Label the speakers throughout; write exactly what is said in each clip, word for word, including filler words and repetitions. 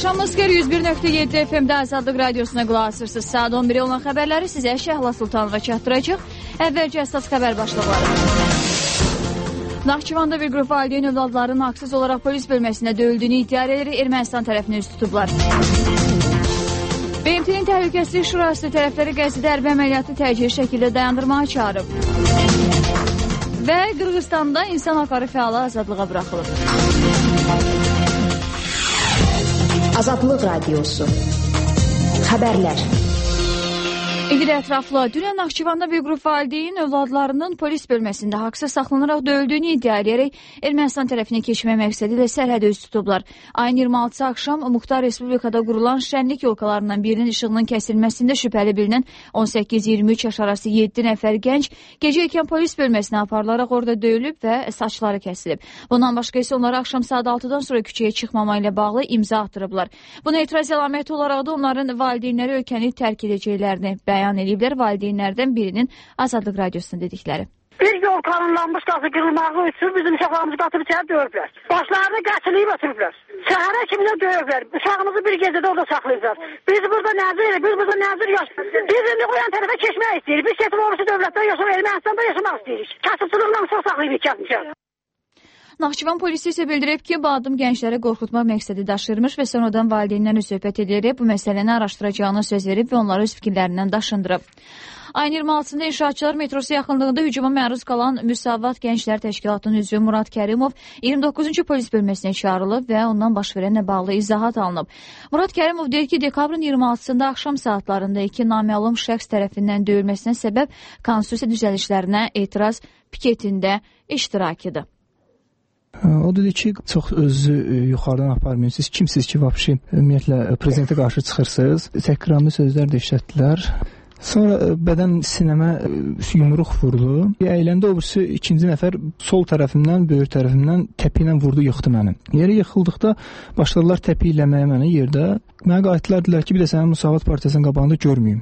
Speaker 1: Axşamınız xeyir, yüz bir nöqtə yeddi F M-də Azadlıq Radiosuna qulaq asırsınız. Saat on birə olan xəbərləri sizə Şəhla Sultanova çatdıracaq. Əvvəlcə əsas xəbər başlıqları. Naxçıvanda bir qrup valideyn övladların haqsız olaraq polis bölməsində döyüldüyünü iddia edir, Ermənistan tərəfini üst tutublar. B M T-nin Təhlükəsizlik Şurası tərəfləri Qəzzidə hərbi əməliyyatı təcili şəkildə dayandırmağa çağırıb. Və Qırğızstanda insan haqları fəalı azadlığa buraxılıb.
Speaker 2: Azadlıq Radiosu. Xəbərlər.
Speaker 1: İlgili ətraflı, dünən Naxçıvanda bir qrup valideyn övladlarının polis bölməsində haqsız saxlanaraq döyüldüyünü iddia edərək Ermənistan tərəfinə keçmək məqsədi ilə sərhədə üst tutublar. Ayın iyirmi altısı axşam Muxtar Respublikada qurulan şənlik yolkalarından birinin işığının kəsilməsində şübhəli bilinən on səkkiz iyirmi üç yaş arası yeddi nəfər gənc gecə ikən polis bölməsinə aparılaraq orada döyülüb və saçları kəsilib. Bundan başqa isə onları axşam saat altıdan sonra küçəyə çıxmama ilə bağlı imza atdırıblar. Buna etiraz əlaməti olaraq da onların valideynləri ölkəni tərk edəcəklərini bəyan ediblər, valideynlərdən birinin Azadlıq Radiosuna dedikləri.
Speaker 3: Bir yol kanunlanmış qazı qırılmağı üçün bizim uşaqlarımızı qatıb içəri döyüblər. Başlarını qəçiliyib ötürüblər. Səhərə kimi də döyüblər. Uşağımızı bir gecədə orada saxlayıblar. Biz burada nəzir edirik, biz burada nəzir yaşayırıq. Biz indi qoyan tərəfə keçmək istəyirik. Biz seçim olmuşu dövlətdə yaşamaq, Ermənistanda yaşamaq istəyirik. Kasıbçılıqla çox saxlayıb ikən.
Speaker 1: Naxçıvan polisi isə bildirib ki, bu adım gəncləri qorxutmaq məqsədi daşırmış və sonradan valideynlərlə söhbət edərək bu məsələni araşdıracağını söz verib və onları öz fikirlərindən daşındırıb. Ayın iyirmi altısında İnşaatçılar metrosu yaxınlığında hücuma məruz qalan Müsavat Gənclər Təşkilatının üzvü Murad Kərimov iyirmi doqquzuncu polis bölməsinə çağırılıb və ondan baş verənlə bağlı izahat alınıb. Murad Kərimov deyir ki, dekabrın iyirmi altısında axşam saatlarında iki naməlum şəxs tərəfindən döyülməsinə səbəb konstitusiya düzəlişlərinə etiraz piketində iştirakıdır.
Speaker 4: O dedi ki, çox özü yuxarıdan aparmıyorsunuz. Kimsiz ki, vapşi, ümumiyyətlə, prezidentə qarşı çıxırsınız. Təhqirami sözlər də işlətdilər. Sonra bədən sinəmə yumruq vurdu. Əyləndə obrisi ikinci nəfər sol tərəfimdən, böyür tərəfimdən təpi ilə vurdu, yıxdı məni. Yerə yıxıldıqda başladılar təpi eləməyə mənə yerdə. Mənə qayıtdılar, dedilər ki, bir də sənin Müsavat Partiyasının qabağında görməyim.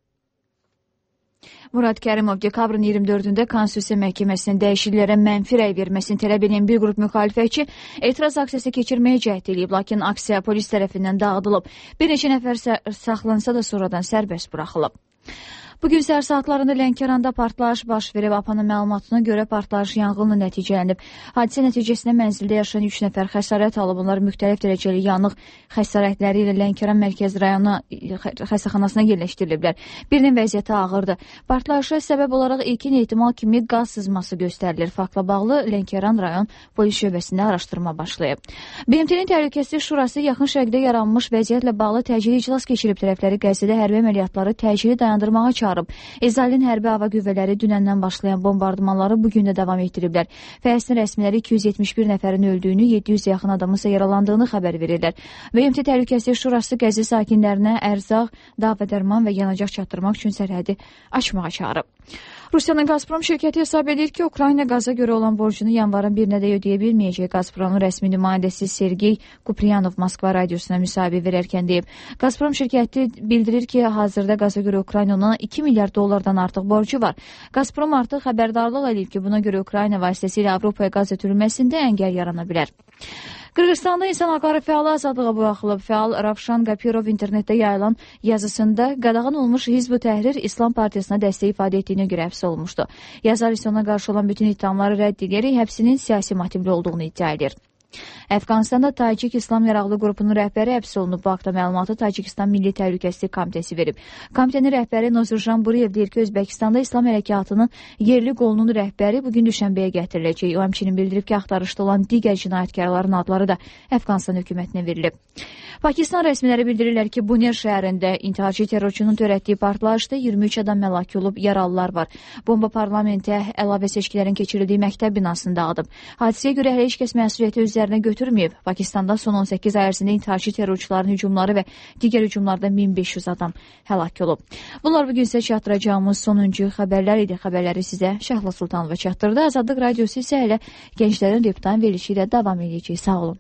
Speaker 1: Murad Kərimov dekabrın iyirmi dördündə Konstitusiya Məhkəməsinin dəyişikliklərə mənfi rəy verməsini tələb edən bir qrup müxalifətçi etiraz aksiyası keçirməyə cəhd edib, lakin aksiya polis tərəfindən dağıdılıb. Bir neçə nəfər saxlansa da sonradan sərbəst buraxılıb. Bugün səhər saatlarında Lənkəranda partlayış baş verib. APA'nın məlumatına görə partlayış yanğınla nəticələnib. Hadisə nəticəsində mənzildə yaşayan üç nəfər xəsarət alıb. Onlar müxtəlif dərəcəli yanıq xəsarətləri ilə Lənkəran Mərkəz rayonu xəstəxanasına yerləşdiriliblər. Birinin vəziyyəti ağırdır. Partlayışa səbəb olaraq ilkin ehtimal kimi qaz sızması göstərilir. Faktla bağlı Lənkəran rayon polis şöbəsində araşdırma başlayıb. B M T-nin Təhlükəsizlik Şurası yaxın şərqdə yaranmış vəziyyətlə bağlı təcili iclas keçirib. Tərəfləri Qəzzidə hərbi əməliyyatları təcili dayandırmağa çağırıb. İsrailin hərbi hava qüvvələri dünəndən başlayan bombardımanları bugün də davam etdiriblər. Fələstin rəsmiləri iki yüz yetmiş bir nəfərin öldüyünü, yeddi yüzə yaxın adamın isə yaralandığını xəbər verirlər. B M T Təhlükəsizlik Şurası Qəzzi sakinlərinə ərzaq, dava və dərman və yanacaq çatdırmaq üçün sərhədi açmağa çağırıb. Rusiyanın Gazprom şirkəti hesab edir ki, Ukrayna qaza görə olan borcunu yanvarın birinə də ödəyə bilməyəcək. Gazpromun rəsmi nümayəndəsi Sergey Kupriyanov Moskva radiosuna müsahibə verərkən deyib. Gazprom şirkəti bildirir ki, hazırda qaza görə Ukrayna ona iki milyard dollardan artıq borcu var. Gazprom artıq xəbərdarlıq edib ki, buna görə Ukrayna vasitəsilə Avropaya qaz ötürülməsində əngəl yarana bilər. Qırğızstanda insan haqları fəalı azadlığa buraxılıb. Fəal Ravşan Qapirov internetdə yayılan yazısında qadağan olmuş Hizb-ı Təhrir İslam Partiyasına dəstək ifadə etdiyinə görə həbs olunmuşdu. Yazar isə ona qarşı olan bütün ittihamları rədd edərək həbsinin siyasi motivli olduğunu iddia edir. Əfqanistanda Tacik İslam Yaraqlı qrupunun rəhbəri həbs olunub. Bu haqda məlumatı Tacikistan Milli Təhlükəsizlik Komitəsi verib. Komitənin rəhbəri Nozurjan Buriyev deyir ki, Özbəkistanda İslam hərəkatının yerli qolunun rəhbəri bugün düşənbəyə gətiriləcək. O həmçinin bildirib ki, axtarışda olan digər cinayətkarların adları da Əfqanistan hökumətinə verilib. Pakistan rəsmiləri bildirirlər ki, Buner şəhərində intiharçı terrorçunun törətdiyi partlayışda iyirmi üç adam məlak olub, yaralılar var. Bomba parlamentə əlavə seçkilərin keçirildiyi məktəb binasını dağıdıb. Hadisəyə görə hələ heç kəs məsuliyyəti üzərinə götürməyib. Pakistanda son on səkkiz ay ərzində intiharçı terrorçuların hücumları və digər hücumlarda min beş yüz adam həlak olub. Bunlar bugün sizə çatdıracağımız sonuncu xəbərlər idi. Xəbərləri sizə Şəhla Sultanova çatdırdı. Azadlıq Radiosu isə hələ gənclərin reportaj verilişi ilə davam edəcək. Sağ olun.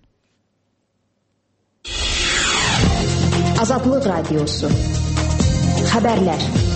Speaker 2: Azadlıq Radiosu. Xəbərlər.